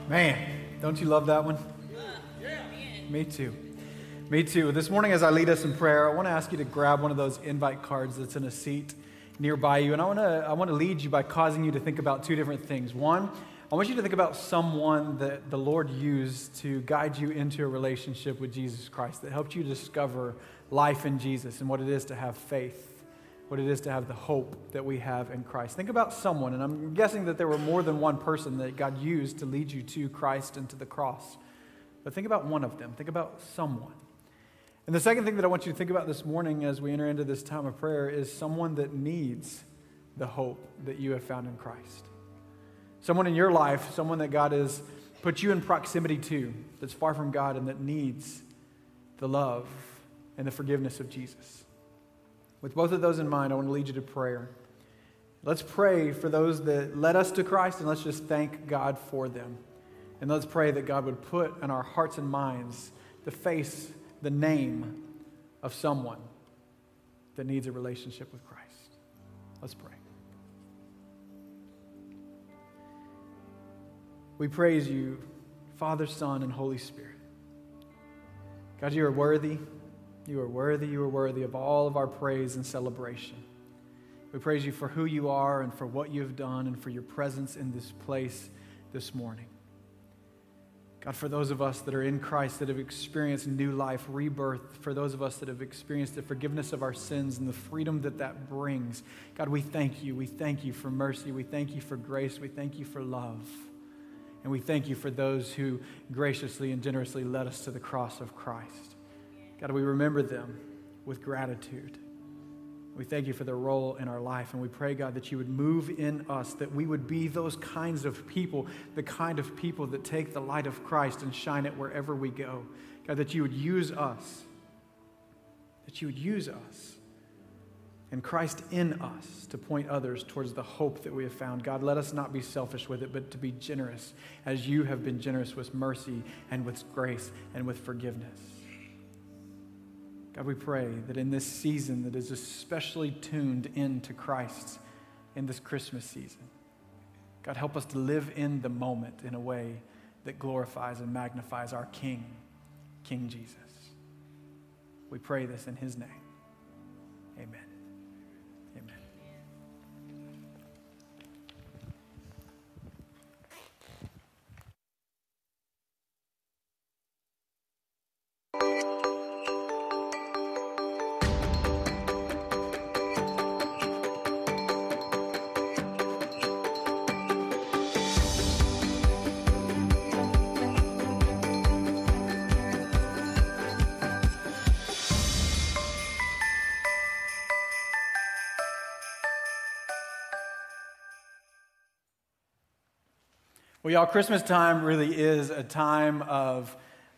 Man, don't you love that one? Me too. Me too. This morning as I lead us in prayer, I want to ask you to grab one of those invite cards that's in a seat nearby you. And I want to lead you by causing you to think about two different things. One, I want you to think about someone that the Lord used to guide you into a relationship with Jesus Christ, that helped you discover life in Jesus and what it is to have faith, what it is to have the hope that we have in Christ. Think about someone, and I'm guessing that there were more than one person that God used to lead you to Christ and to the cross. But think about one of them. Think about someone. And the second thing that I want you to think about this morning as we enter into this time of prayer is someone that needs the hope that you have found in Christ. Someone in your life, someone that God has put you in proximity to, that's far from God and that needs the love and the forgiveness of Jesus. With both of those in mind, I want to lead you to prayer. Let's pray for those that led us to Christ, and let's just thank God for them. And let's pray that God would put in our hearts and minds the face, the name of someone that needs a relationship with Christ. Let's pray. We praise you, Father, Son, and Holy Spirit. God, you are worthy. You are worthy. You are worthy of all of our praise and celebration. We praise you for who you are and for what you have done and for your presence in this place this morning. God, for those of us that are in Christ, that have experienced new life, rebirth, for those of us that have experienced the forgiveness of our sins and the freedom that that brings, God, we thank you. We thank you for mercy. We thank you for grace. We thank you for love. And we thank you for those who graciously and generously led us to the cross of Christ. God, we remember them with gratitude. We thank you for their role in our life, and we pray, God, that you would move in us, that we would be those kinds of people, the kind of people that take the light of Christ and shine it wherever we go. God, that you would use us, and Christ in us to point others towards the hope that we have found. God, let us not be selfish with it, but to be generous as you have been generous with mercy and with grace and with forgiveness. God, we pray that in this season that is especially tuned into Christ in this Christmas season, God, help us to live in the moment in a way that glorifies and magnifies our King, King Jesus. We pray this in his name. Amen. Amen. Well, y'all, Christmas time really is a time of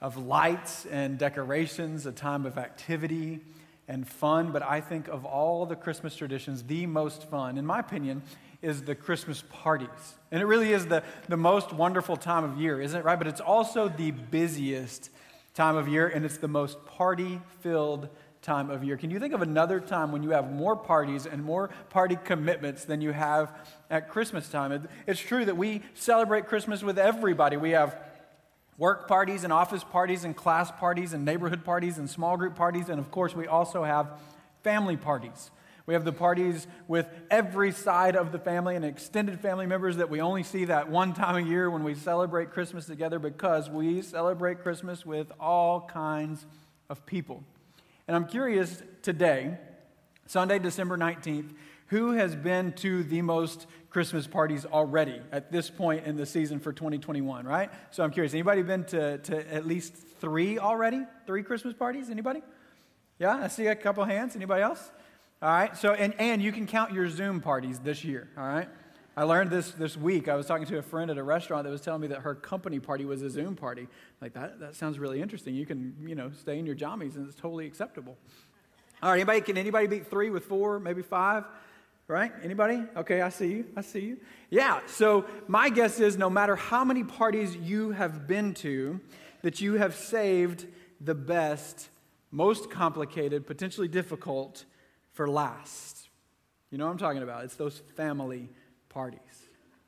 lights and decorations, a time of activity and fun. But I think of all the Christmas traditions, the most fun, in my opinion, is the Christmas parties. And it really is the most wonderful time of year, isn't it, right? But it's also the busiest time of year, and it's the most party-filled time of year. Can you think of another time when you have more parties and more party commitments than you have at Christmas time? It's true that we celebrate Christmas with everybody. We have work parties and office parties and class parties and neighborhood parties and small group parties, and of course we also have family parties. We have the parties with every side of the family and extended family members that we only see that one time a year when we celebrate Christmas together, because we celebrate Christmas with all kinds of people. And I'm curious today, Sunday, December 19th, who has been to the most Christmas parties already at this point in the season for 2021, right? So I'm curious, anybody been to at least 3 already? 3 Christmas parties? Anybody? Yeah, I see a couple hands. Anybody else? All right, so and you can count your Zoom parties this year, all right? I learned this week. I was talking to a friend at a restaurant that was telling me that her company party was a Zoom party. Like, that sounds really interesting. You can, stay in your jammies, and it's totally acceptable. All right, can anybody beat 3 with 4, maybe 5? Right? Anybody? Okay, I see you. Yeah, so my guess is no matter how many parties you have been to, that you have saved the best, most complicated, potentially difficult for last. You know what I'm talking about? It's those family parties.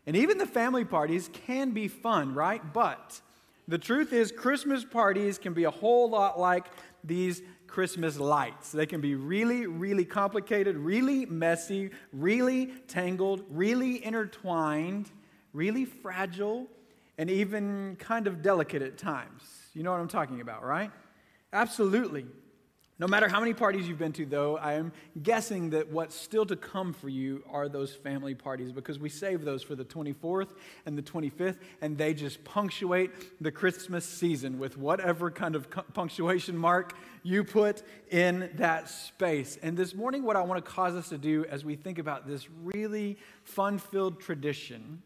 And even the family parties can be fun, right? But the truth is, Christmas parties can be a whole lot like these Christmas lights. They can be really, really complicated, really messy, really tangled, really intertwined, really fragile, and even kind of delicate at times. You know what I'm talking about, right? Absolutely. No matter how many parties you've been to, though, I am guessing that what's still to come for you are those family parties, because we save those for the 24th and the 25th, and they just punctuate the Christmas season with whatever kind of punctuation mark you put in that space. And this morning, what I want to cause us to do as we think about this really fun-filled tradition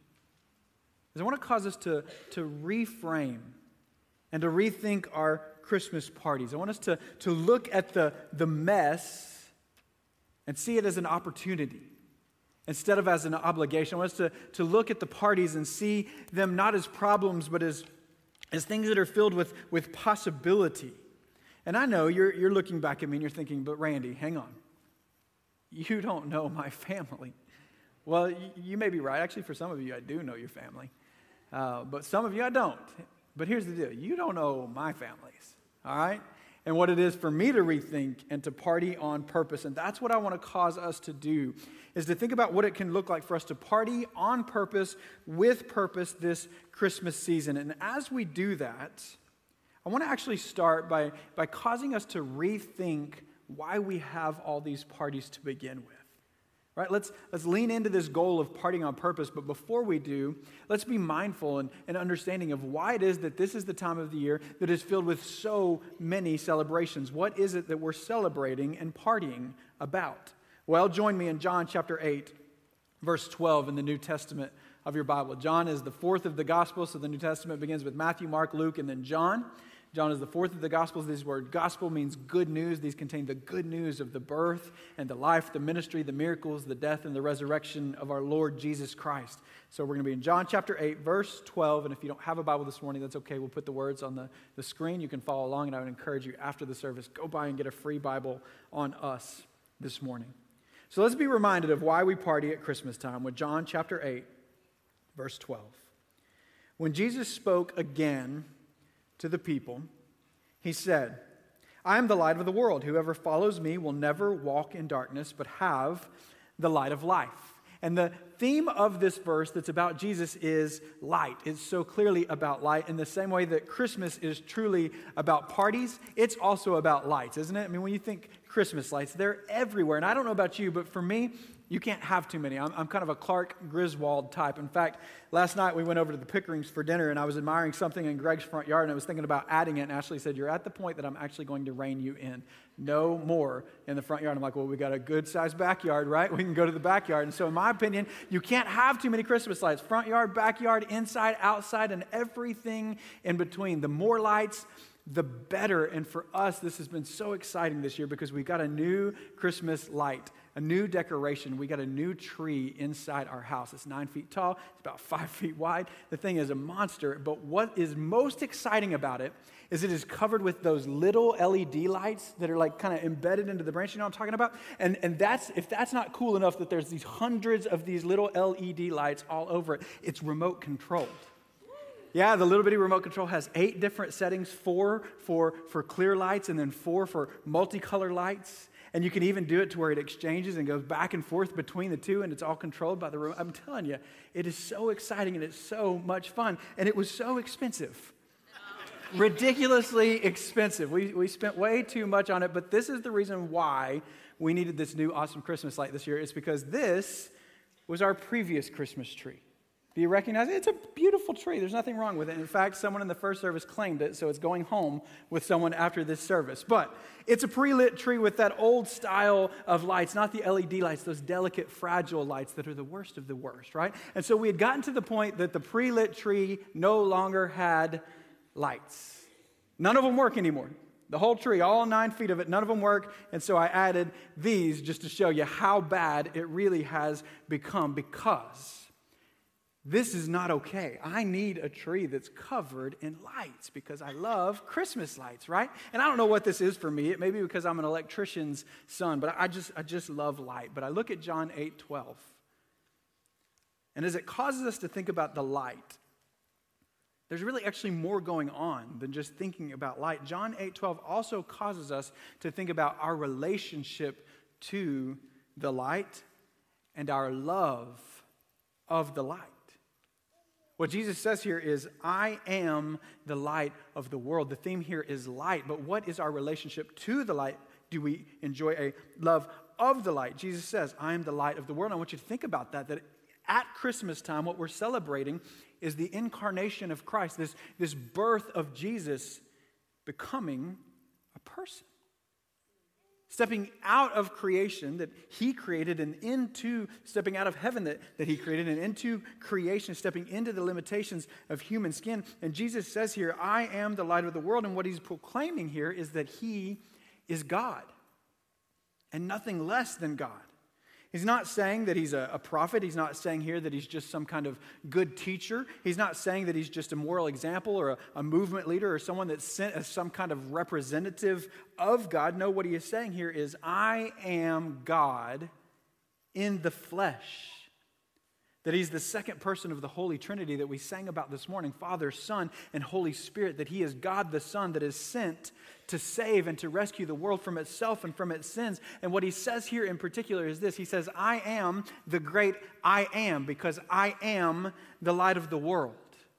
is I want to cause us to reframe and to rethink our Christmas parties. I want us to look at the mess and see it as an opportunity instead of as an obligation. I want us to look at the parties and see them not as problems, but as things that are filled with possibility. And I know you're looking back at me and you're thinking, but Randy, hang on. You don't know my family. Well, you may be right. Actually, for some of you, I do know your family. But some of you, I don't. But here's the deal. You don't know my families, all right? And what it is for me to rethink and to party on purpose. And that's what I want to cause us to do, is to think about what it can look like for us to party on purpose, with purpose, this Christmas season. And as we do that, I want to actually start by causing us to rethink why we have all these parties to begin with. Right, let's lean into this goal of partying on purpose, but before we do, let's be mindful and understanding of why it is that this is the time of the year that is filled with so many celebrations. What is it that we're celebrating and partying about? Well, join me in John chapter 8, verse 12 in the New Testament of your Bible. John is the fourth of the Gospels, so the New Testament begins with Matthew, Mark, Luke, and then John. John is the fourth of the Gospels. This word gospel means good news. These contain the good news of the birth and the life, the ministry, the miracles, the death, and the resurrection of our Lord Jesus Christ. So we're going to be in John chapter 8, verse 12. And if you don't have a Bible this morning, that's okay. We'll put the words on the screen. You can follow along, and I would encourage you after the service, go by and get a free Bible on us this morning. So let's be reminded of why we party at Christmas time with John chapter 8, verse 12. When Jesus spoke again to the people, he said, I am the light of the world. Whoever follows me will never walk in darkness, but have the light of life. And the theme of this verse that's about Jesus is light. It's so clearly about light. In the same way that Christmas is truly about parties, it's also about lights, isn't it? I mean, when you think Christmas lights, they're everywhere. And I don't know about you, but for me, you can't have too many. I'm kind of a Clark Griswold type. In fact, last night we went over to the Pickerings for dinner, and I was admiring something in Greg's front yard, and I was thinking about adding it, and Ashley said, you're at the point that I'm actually going to rein you in. No more in the front yard. I'm like, well, we got a good-sized backyard, right? We can go to the backyard. And so in my opinion, you can't have too many Christmas lights. Front yard, backyard, inside, outside, and everything in between. The more lights, the better. And for us, this has been so exciting this year because we got a new Christmas light, a new decoration. We got a new tree inside our house. It's 9 feet tall. It's about 5 feet wide. The thing is a monster. But what is most exciting about it is it is covered with those little LED lights that are like kind of embedded into the branch. You know what I'm talking about? And if that's not cool enough that there's these hundreds of these little LED lights all over it, it's remote controlled. Yeah, the little bitty remote control has 8 different settings, 4 for clear lights and then 4 for multicolor lights. And you can even do it to where it exchanges and goes back and forth between the two, and it's all controlled by the remote. I'm telling you, it is so exciting and it's so much fun. And it was so expensive. Ridiculously expensive. We spent way too much on it, but this is the reason why we needed this new awesome Christmas light this year. It's because this was our previous Christmas tree. Do you recognize it? It's a beautiful tree. There's nothing wrong with it. In fact, someone in the first service claimed it, so it's going home with someone after this service. But it's a pre-lit tree with that old style of lights, not the LED lights, those delicate, fragile lights that are the worst of the worst, right? And so we had gotten to the point that the pre-lit tree no longer had lights. None of them work anymore. The whole tree, all 9 feet of it, none of them work. And so I added these just to show you how bad it really has become, because this is not okay. I need a tree that's covered in lights because I love Christmas lights, right? And I don't know what this is for me. It may be because I'm an electrician's son, but I just love light. But I look at John 8:12. And as it causes us to think about the light, there's really actually more going on than just thinking about light. John 8:12 also causes us to think about our relationship to the light and our love of the light. What Jesus says here is, I am the light of the world. The theme here is light, but what is our relationship to the light? Do we enjoy a love of the light? Jesus says, I am the light of the world. I want you to think about that at Christmas time, what we're celebrating is the incarnation of Christ, this birth of Jesus becoming a person. Stepping out of creation that he created and into, stepping out of heaven that he created and into creation, stepping into the limitations of human skin. And Jesus says here, I am the light of the world. And what he's proclaiming here is that he is God and nothing less than God. He's not saying that he's a prophet. He's not saying here that he's just some kind of good teacher. He's not saying that he's just a moral example or a movement leader or someone that's sent as some kind of representative of God. No, what he is saying here is, I am God in the flesh. That he's the second person of the Holy Trinity that we sang about this morning, Father, Son, and Holy Spirit, that he is God the Son that is sent to save and to rescue the world from itself and from its sins. And what he says here in particular is this. He says, I am the great I am, because I am the light of the world.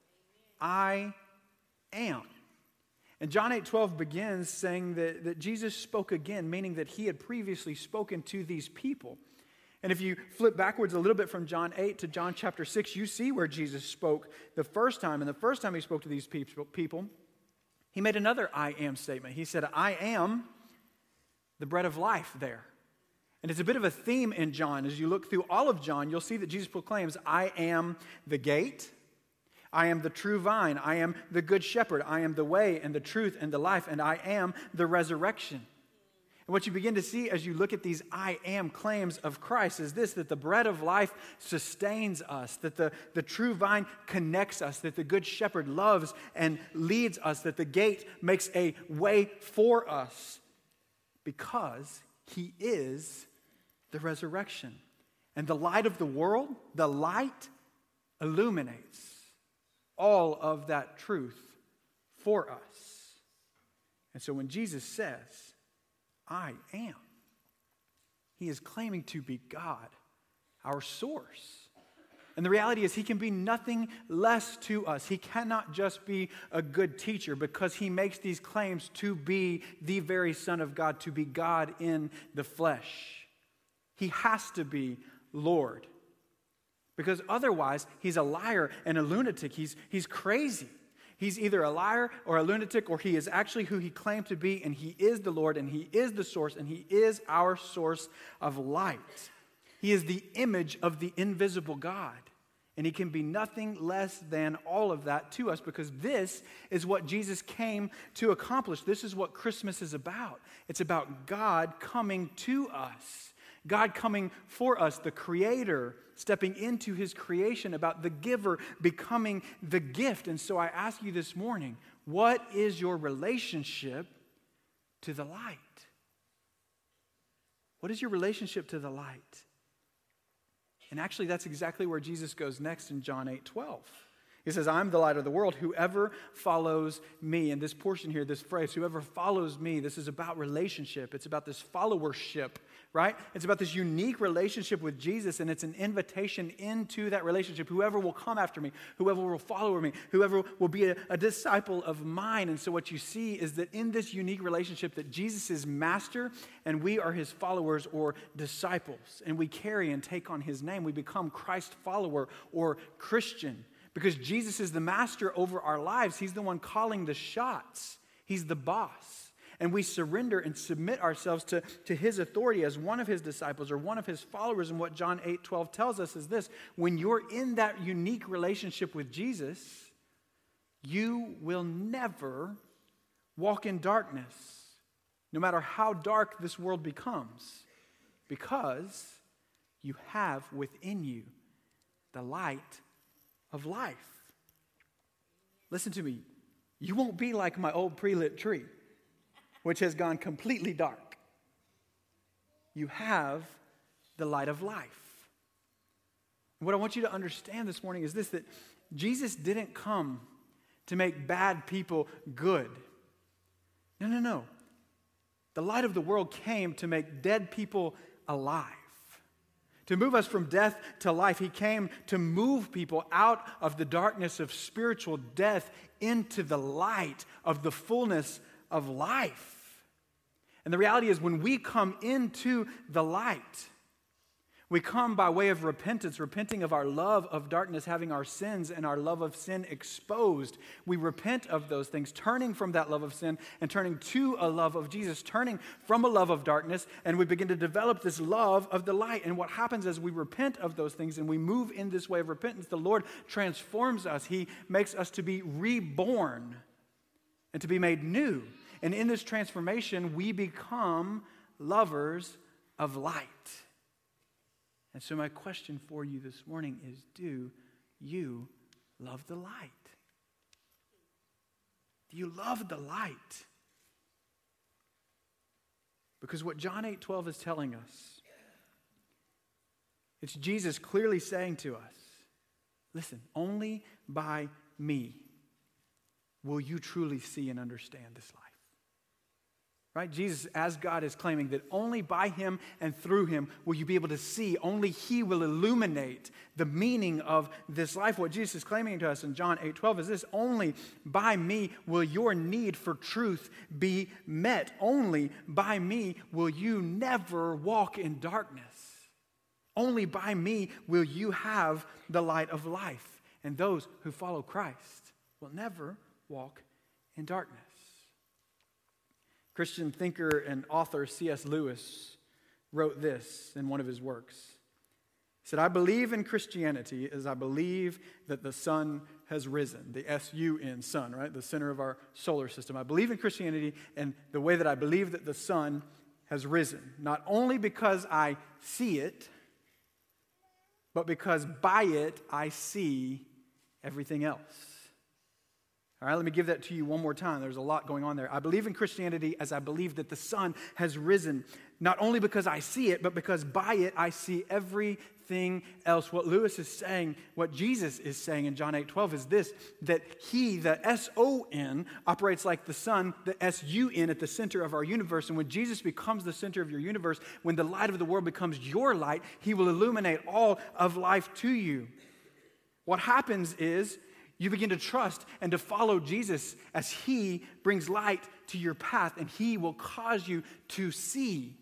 I am. And John 8:12 begins saying that Jesus spoke again, meaning that he had previously spoken to these people. And if you flip backwards a little bit from John 8 to John chapter 6, you see where Jesus spoke the first time. And the first time he spoke to these people, he made another I am statement. He said, I am the bread of life there. And it's a bit of a theme in John. As you look through all of John, you'll see that Jesus proclaims, I am the gate. I am the true vine. I am the good shepherd. I am the way and the truth and the life. And I am the resurrection. And what you begin to see as you look at these I am claims of Christ is this, that the bread of life sustains us, that the true vine connects us, that the good shepherd loves and leads us, that the gate makes a way for us because he is the resurrection. And the light of the world, the light illuminates all of that truth for us. And so when Jesus says, I am, he is claiming to be God, our source. And the reality is he can be nothing less to us. He cannot just be a good teacher because he makes these claims to be the very Son of God, to be God in the flesh. He has to be Lord because otherwise he's a liar and a lunatic. He's crazy. He's either a liar or a lunatic, or he is actually who he claimed to be, and he is the Lord, and he is the source, and he is our source of light. He is the image of the invisible God, and he can be nothing less than all of that to us because this is what Jesus came to accomplish. This is what Christmas is about. It's about God coming to us. God coming for us, the Creator, stepping into his creation, about the giver becoming the gift. And so I ask you this morning, what is your relationship to the light? What is your relationship to the light? And actually, that's exactly where Jesus goes next in John 8:12. He says, I'm the light of the world. Whoever follows me, and this portion here, this phrase, whoever follows me, this is about relationship. It's about this followership, right? It's about this unique relationship with Jesus, and it's an invitation into that relationship. Whoever will come after me, whoever will follow me, whoever will be a disciple of mine. And so what you see is that in this unique relationship that Jesus is master, and we are his followers or disciples, and we carry and take on his name. We become Christ follower or Christian. Because Jesus is the master over our lives. He's the one calling the shots. He's the boss. And we surrender and submit ourselves to his authority as one of his disciples or one of his followers. And what John 8:12 tells us is this: when you're in that unique relationship with Jesus, you will never walk in darkness, no matter how dark this world becomes, because you have within you the light of life. Listen to me. You won't be like my old pre-lit tree, which has gone completely dark. You have the light of life. What I want you to understand this morning is this, that Jesus didn't come to make bad people good. No. The light of the world came to make dead people alive. To move us from death to life. He came to move people out of the darkness of spiritual death into the light of the fullness of life. And the reality is, when we come into the light, we come by way of repentance, repenting of our love of darkness, having our sins and our love of sin exposed. We repent of those things, turning from that love of sin and turning to a love of Jesus, turning from a love of darkness, and we begin to develop this love of the light. And what happens as we repent of those things and we move in this way of repentance, the Lord transforms us. He makes us to be reborn and to be made new. And in this transformation, we become lovers of light. And so my question for you this morning is, do you love the light? Do you love the light? Because what John 8:12 is telling us, it's Jesus clearly saying to us, listen, only by me will you truly see and understand this life. Right? Jesus, as God, is claiming that only by him and through him will you be able to see. Only he will illuminate the meaning of this life. What Jesus is claiming to us in John 8:12 is this: only by me will your need for truth be met. Only by me will you never walk in darkness. Only by me will you have the light of life. And those who follow Christ will never walk in darkness. Christian thinker and author C.S. Lewis wrote this in one of his works. He said, I believe in Christianity as I believe that the sun has risen. The S-U-N, sun, right? The center of our solar system. I believe in Christianity and the way that I believe that the sun has risen. Not only because I see it, but because by it I see everything else. All right, let me give that to you one more time. There's a lot going on there. I believe in Christianity as I believe that the sun has risen, not only because I see it, but because by it I see everything else. What Lewis is saying, what Jesus is saying in John 8:12 is this, that he, the S-O-N, operates like the sun, the S-U-N, at the center of our universe. And when Jesus becomes the center of your universe, when the light of the world becomes your light, he will illuminate all of life to you. What happens is, you begin to trust and to follow Jesus as he brings light to your path, and he will cause you to see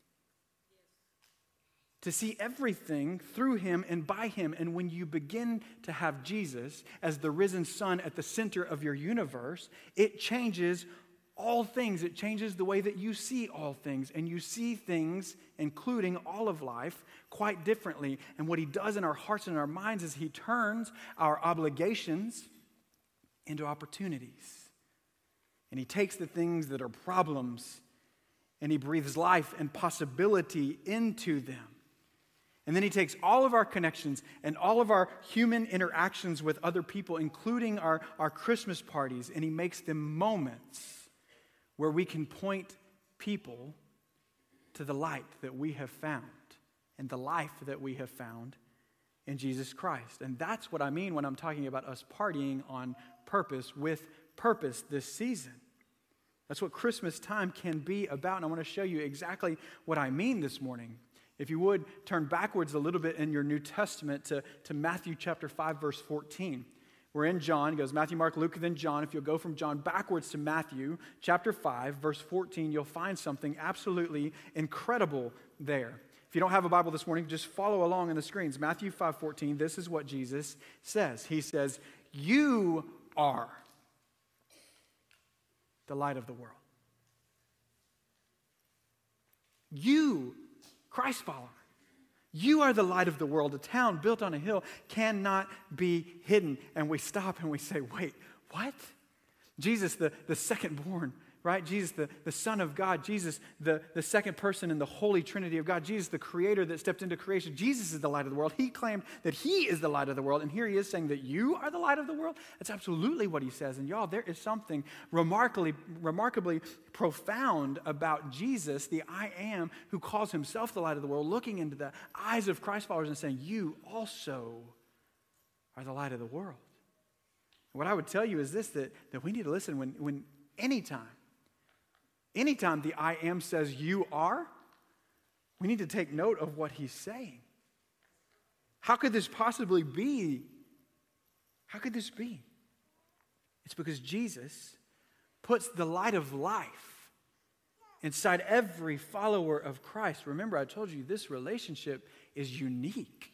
everything through him and by him. And when you begin to have Jesus as the risen sun at the center of your universe, it changes all things. It changes the way that you see all things, and you see things, including all of life, quite differently. And what he does in our hearts and our minds is he turns our obligations into opportunities. And he takes the things that are problems and he breathes life and possibility into them. And then he takes all of our connections and all of our human interactions with other people, including our Christmas parties, and he makes them moments where we can point people to the light that we have found and the life that we have found in Jesus Christ. And that's what I mean when I'm talking about us partying on purpose, with purpose this season. That's what Christmas time can be about, and I want to show you exactly what I mean this morning. If you would, turn backwards a little bit in your New Testament to Matthew chapter 5, verse 14. We're in John. It goes Matthew, Mark, Luke, then John. If you'll go from John backwards to Matthew chapter 5, verse 14, you'll find something absolutely incredible there. If you don't have a Bible this morning, just follow along on the screens. Matthew 5:14, this is what Jesus says. He says, you are the light of the world. You, Christ follower, you are the light of the world. A town built on a hill cannot be hidden. And we stop and we say, wait, what? Jesus, the second born, right? Jesus, the Son of God. Jesus, the second person in the Holy Trinity of God. Jesus, the Creator that stepped into creation. Jesus is the light of the world. He claimed that He is the light of the world. And here He is saying that you are the light of the world. That's absolutely what He says. And y'all, there is something remarkably profound about Jesus, the I Am, who calls Himself the light of the world, looking into the eyes of Christ followers and saying, you also are the light of the world. What I would tell you is this, that we need to listen when anytime the I Am says you are, we need to take note of what He's saying. How could this possibly be? How could this be? It's because Jesus puts the light of life inside every follower of Christ. Remember, I told you this relationship is unique.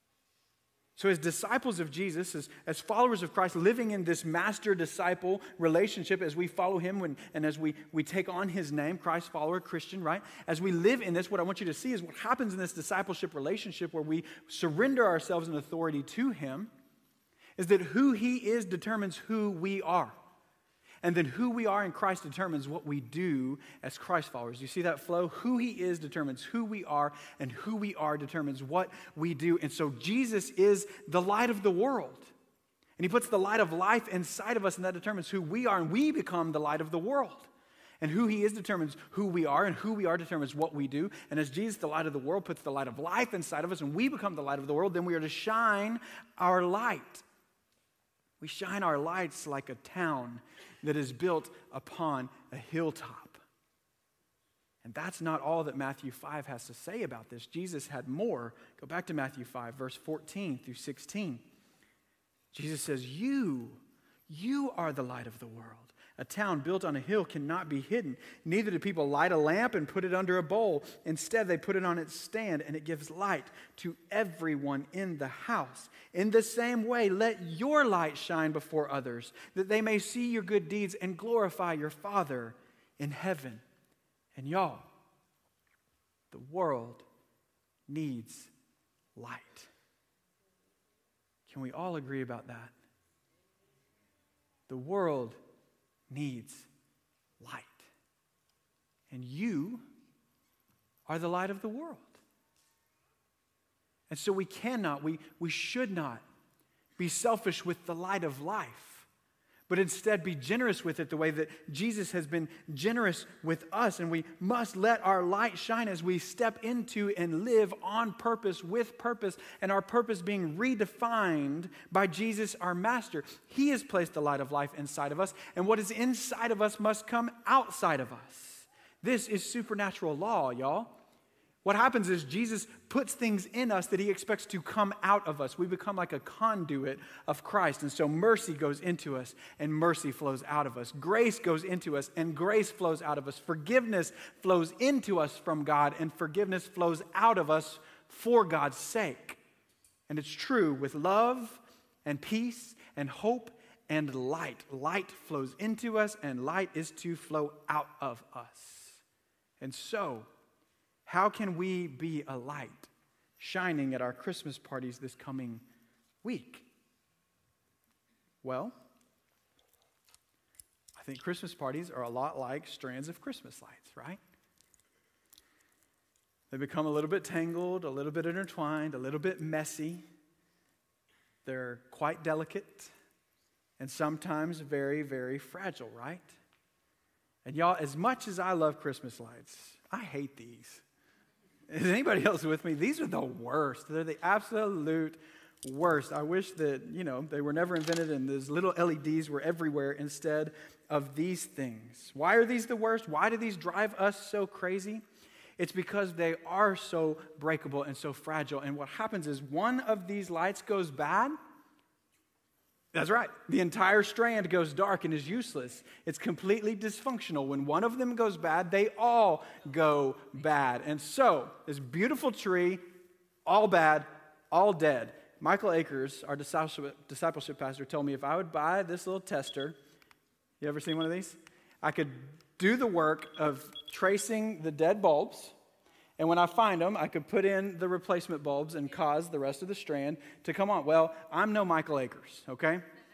So as disciples of Jesus, as followers of Christ, living in this master-disciple relationship as we follow Him and as we take on His name, Christ follower, Christian, right? As we live in this, what I want you to see is what happens in this discipleship relationship where we surrender ourselves in authority to Him is that who He is determines who we are. And then who we are in Christ determines what we do as Christ followers. You see that flow? Who He is determines who we are, and who we are determines what we do. And so Jesus is the light of the world. And He puts the light of life inside of us, and that determines who we are, and we become the light of the world. And who He is determines who we are, and who we are determines what we do. And as Jesus, the light of the world, puts the light of life inside of us, and we become the light of the world, then we are to shine our light. We shine our lights like a town that is built upon a hilltop. And that's not all that Matthew 5 has to say about this. Jesus had more. Go back to Matthew 5, verse 14 through 16. Jesus says, You are the light of the world. A town built on a hill cannot be hidden. Neither do people light a lamp and put it under a bowl. Instead, they put it on its stand, and it gives light to everyone in the house. In the same way, let your light shine before others, that they may see your good deeds and glorify your Father in heaven. And y'all, the world needs light. Can we all agree about that? The world needs light. And you are the light of the world. And so we should not be selfish with the light of life, but instead be generous with it the way that Jesus has been generous with us. And we must let our light shine as we step into and live on purpose, with purpose, and our purpose being redefined by Jesus, our Master. He has placed the light of life inside of us, and what is inside of us must come outside of us. This is supernatural law, y'all. What happens is Jesus puts things in us that He expects to come out of us. We become like a conduit of Christ. And so mercy goes into us and mercy flows out of us. Grace goes into us and grace flows out of us. Forgiveness flows into us from God and forgiveness flows out of us for God's sake. And it's true with love and peace and hope and light. Light flows into us and light is to flow out of us. And so, how can we be a light shining at our Christmas parties this coming week? Well, I think Christmas parties are a lot like strands of Christmas lights, right? They become a little bit tangled, a little bit intertwined, a little bit messy. They're quite delicate and sometimes very, very fragile, right? And y'all, as much as I love Christmas lights, I hate these. Is anybody else with me? These are the worst. They're the absolute worst. I wish that, they were never invented and those little LEDs were everywhere instead of these things. Why are these the worst? Why do these drive us so crazy? It's because they are so breakable and so fragile. And what happens is one of these lights goes bad. That's right. The entire strand goes dark and is useless. It's completely dysfunctional. When one of them goes bad, they all go bad. And so, this beautiful tree, all bad, all dead. Michael Akers, our discipleship pastor, told me if I would buy this little tester, you ever seen one of these? I could do the work of tracing the dead bulbs, and when I find them, I could put in the replacement bulbs and cause the rest of the strand to come on. Well, I'm no Michael Akers, okay?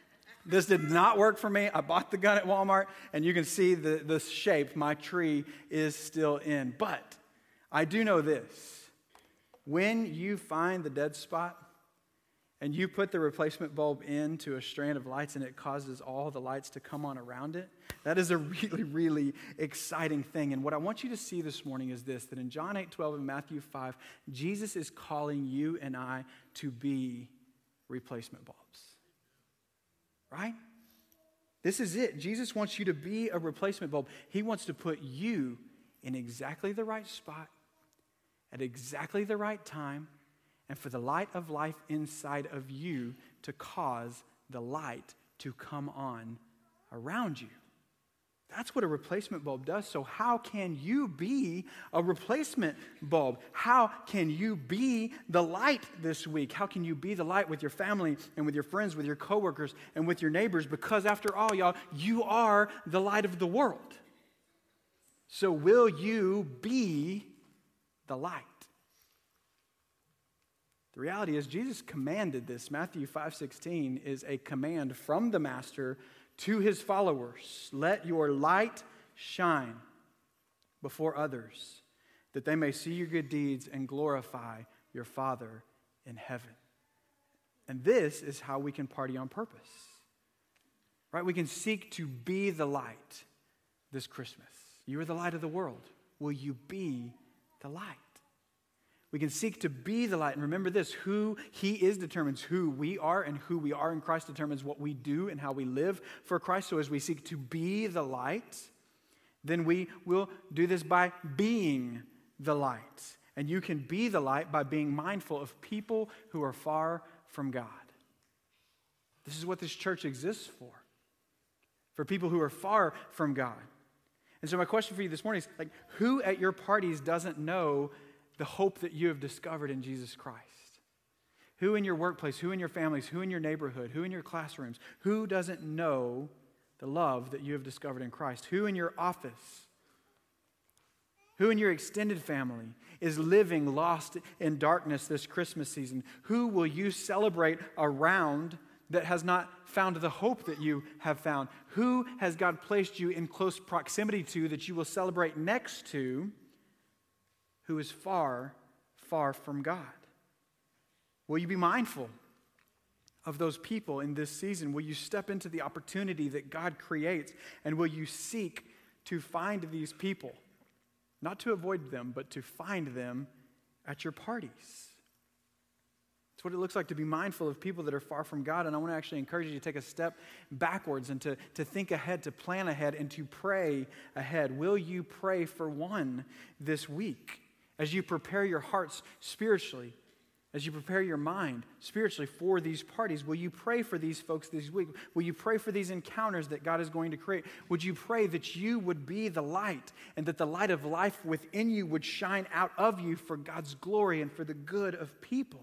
This did not work for me. I bought the gun at Walmart, and you can see the shape my tree is still in. But I do know this. When you find the dead spot and you put the replacement bulb into a strand of lights and it causes all the lights to come on around it, that is a really, really exciting thing. And what I want you to see this morning is this, that in John 8:12 and Matthew 5, Jesus is calling you and I to be replacement bulbs. Right? This is it. Jesus wants you to be a replacement bulb. He wants to put you in exactly the right spot at exactly the right time, and for the light of life inside of you to cause the light to come on around you. That's what a replacement bulb does. So how can you be a replacement bulb? How can you be the light this week? How can you be the light with your family and with your friends, with your coworkers, and with your neighbors? Because after all, y'all, you are the light of the world. So will you be the light? The reality is Jesus commanded this. Matthew 5:16 is a command from the Master to his followers. Let your light shine before others, that they may see your good deeds and glorify your Father in heaven. And this is how we can party on purpose. Right? We can seek to be the light this Christmas. You are the light of the world. Will you be the light? We can seek to be the light. And remember this, who he is determines who we are, and who we are in Christ determines what we do and how we live for Christ. So as we seek to be the light, then we will do this by being the light. And you can be the light by being mindful of people who are far from God. This is what this church exists for people who are far from God. And so my question for you this morning is, like, who at your parties doesn't know the hope that you have discovered in Jesus Christ? Who in your workplace, who in your families, who in your neighborhood, who in your classrooms, who doesn't know the love that you have discovered in Christ? Who in your office, who in your extended family is living lost in darkness this Christmas season? Who will you celebrate around that has not found the hope that you have found? Who has God placed you in close proximity to that you will celebrate next to, who is far, far from God? Will you be mindful of those people in this season? Will you step into the opportunity that God creates? And will you seek to find these people? Not to avoid them, but to find them at your parties. It's what it looks like to be mindful of people that are far from God. And I want to actually encourage you to take a step backwards and to think ahead, to plan ahead, and to pray ahead. Will you pray for one this week? As you prepare your hearts spiritually, as you prepare your mind spiritually for these parties, will you pray for these folks this week? Will you pray for these encounters that God is going to create? Would you pray that you would be the light and that the light of life within you would shine out of you for God's glory and for the good of people?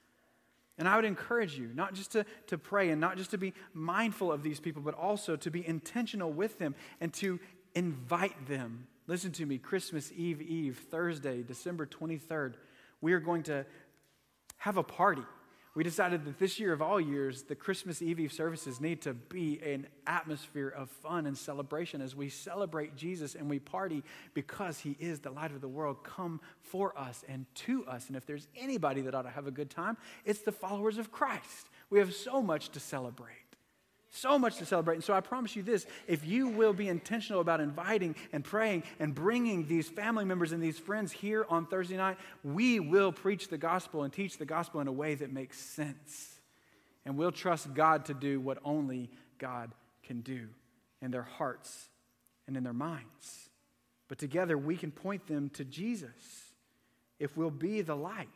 And I would encourage you not just to pray and not just to be mindful of these people, but also to be intentional with them and to invite them. Listen to me, Christmas Eve, Thursday, December 23rd, we are going to have a party. We decided that this year of all years, the Christmas Eve services need to be an atmosphere of fun and celebration as we celebrate Jesus and we party because he is the light of the world come for us and to us. And if there's anybody that ought to have a good time, it's the followers of Christ. We have so much to celebrate. So much to celebrate. And so I promise you this, if you will be intentional about inviting and praying and bringing these family members and these friends here on Thursday night, we will preach the gospel and teach the gospel in a way that makes sense. And we'll trust God to do what only God can do in their hearts and in their minds. But together we can point them to Jesus if we'll be the light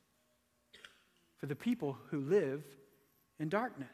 for the people who live in darkness.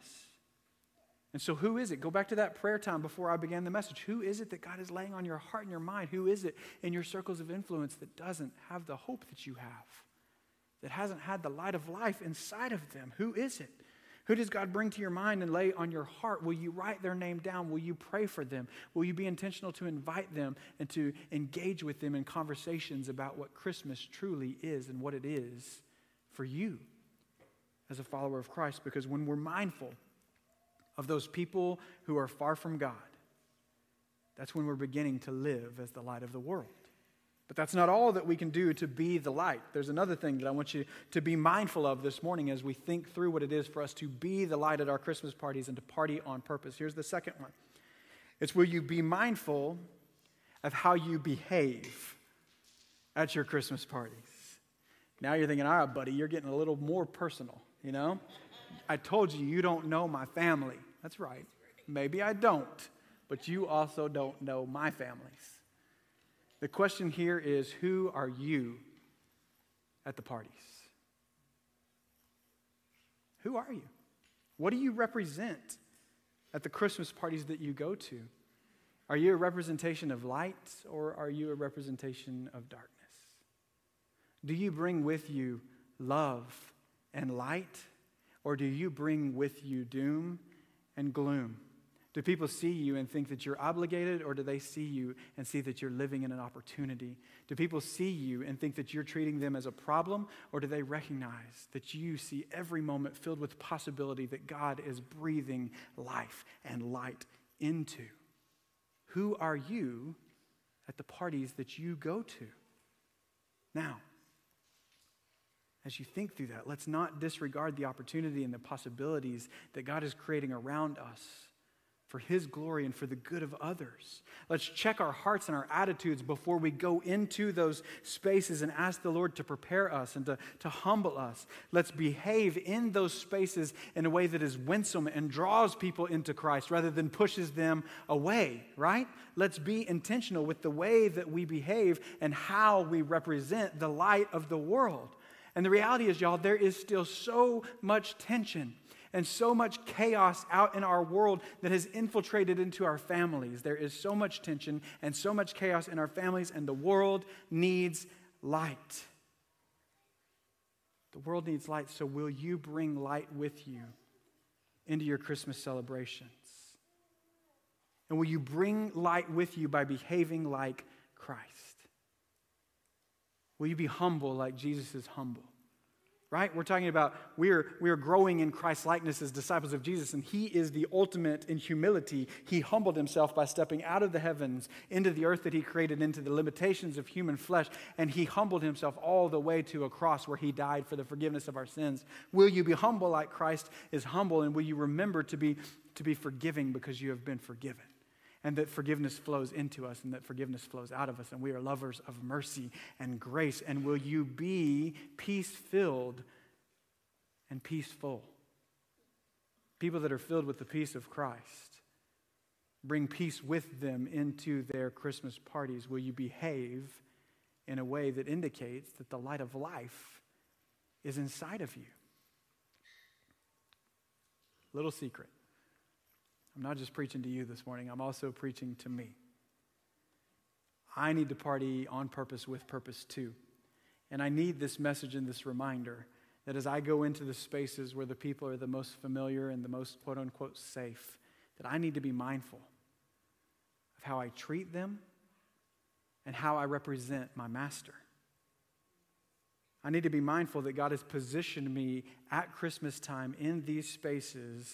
And so who is it? Go back to that prayer time before I began the message. Who is it that God is laying on your heart and your mind? Who is it in your circles of influence that doesn't have the hope that you have? That hasn't had the light of life inside of them? Who is it? Who does God bring to your mind and lay on your heart? Will you write their name down? Will you pray for them? Will you be intentional to invite them and to engage with them in conversations about what Christmas truly is and what it is for you as a follower of Christ? Because when we're mindful of those people who are far from God, that's when we're beginning to live as the light of the world. But that's not all that we can do to be the light. There's another thing that I want you to be mindful of this morning as we think through what it is for us to be the light at our Christmas parties and to party on purpose. Here's the second one. It's will you be mindful of how you behave at your Christmas parties. Now you're thinking, all right, buddy, you're getting a little more personal, you know? I told you, you don't know my family. That's right. Maybe I don't, but you also don't know my families. The question here is, who are you at the parties? Who are you? What do you represent at the Christmas parties that you go to? Are you a representation of light or are you a representation of darkness? Do you bring with you love and light, or do you bring with you doom and gloom? Do people see you and think that you're obligated, or do they see you and see that you're living in an opportunity? Do people see you and think that you're treating them as a problem, or do they recognize that you see every moment filled with possibility that God is breathing life and light into? Who are you at the parties that you go to? Now, as you think through that, let's not disregard the opportunity and the possibilities that God is creating around us for His glory and for the good of others. Let's check our hearts and our attitudes before we go into those spaces and ask the Lord to prepare us and to humble us. Let's behave in those spaces in a way that is winsome and draws people into Christ rather than pushes them away, right? Let's be intentional with the way that we behave and how we represent the light of the world. And the reality is, y'all, there is still so much tension and so much chaos out in our world that has infiltrated into our families. There is so much tension and so much chaos in our families, and the world needs light. The world needs light, so will you bring light with you into your Christmas celebrations? And will you bring light with you by behaving like Christ? Will you be humble like Jesus is humble? Right? We're talking about we are growing in Christ's likeness as disciples of Jesus, and He is the ultimate in humility. He humbled Himself by stepping out of the heavens into the earth that He created, into the limitations of human flesh, and He humbled Himself all the way to a cross where He died for the forgiveness of our sins. Will you be humble like Christ is humble, and will you remember to be forgiving because you have been forgiven? And that forgiveness flows into us and that forgiveness flows out of us. And we are lovers of mercy and grace. And will you be peace-filled and peaceful? People that are filled with the peace of Christ bring peace with them into their Christmas parties. Will you behave in a way that indicates that the light of life is inside of you? Little secret. I'm not just preaching to you this morning, I'm also preaching to me. I need to party on purpose with purpose too. And I need this message and this reminder that as I go into the spaces where the people are the most familiar and the most quote unquote safe, that I need to be mindful of how I treat them and how I represent my master. I need to be mindful that God has positioned me at Christmas time in these spaces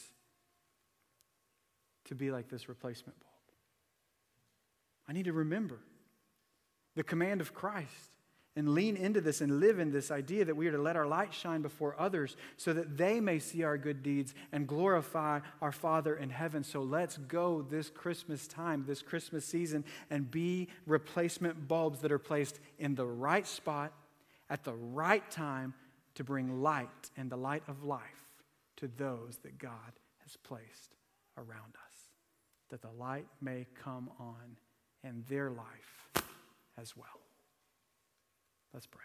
to be like this replacement bulb. I need to remember the command of Christ and lean into this and live in this idea that we are to let our light shine before others so that they may see our good deeds and glorify our Father in heaven. So let's go this Christmas time, this Christmas season, and be replacement bulbs that are placed in the right spot at the right time to bring light and the light of life to those that God has placed around us, that the light may come on in their life as well. Let's pray.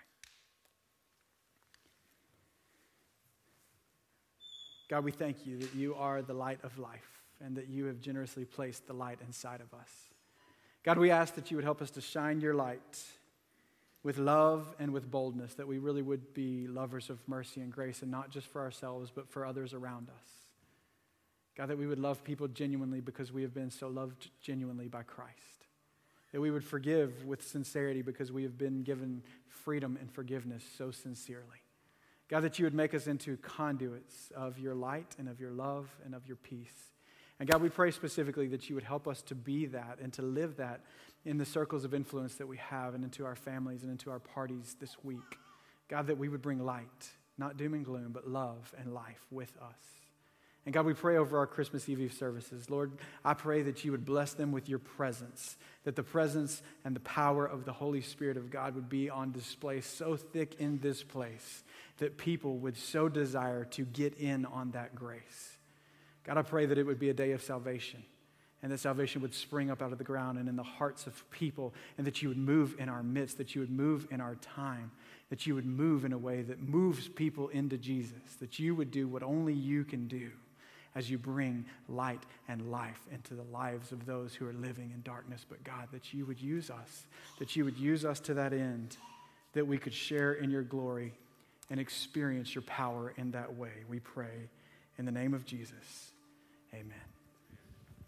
God, we thank you that you are the light of life and that you have generously placed the light inside of us. God, we ask that you would help us to shine your light with love and with boldness, that we really would be lovers of mercy and grace, and not just for ourselves, but for others around us. God, that we would love people genuinely because we have been so loved genuinely by Christ. That we would forgive with sincerity because we have been given freedom and forgiveness so sincerely. God, that you would make us into conduits of your light and of your love and of your peace. And God, we pray specifically that you would help us to be that and to live that in the circles of influence that we have and into our families and into our parties this week. God, that we would bring light, not doom and gloom, but love and life with us. And God, we pray over our Christmas Eve services. Lord, I pray that you would bless them with your presence, that the presence and the power of the Holy Spirit of God would be on display so thick in this place that people would so desire to get in on that grace. God, I pray that it would be a day of salvation, and that salvation would spring up out of the ground and in the hearts of people, and that you would move in our midst, that you would move in our time, that you would move in a way that moves people into Jesus, that you would do what only you can do as you bring light and life into the lives of those who are living in darkness. But God, that you would use us to that end, that we could share in your glory and experience your power in that way. We pray in the name of Jesus. Amen.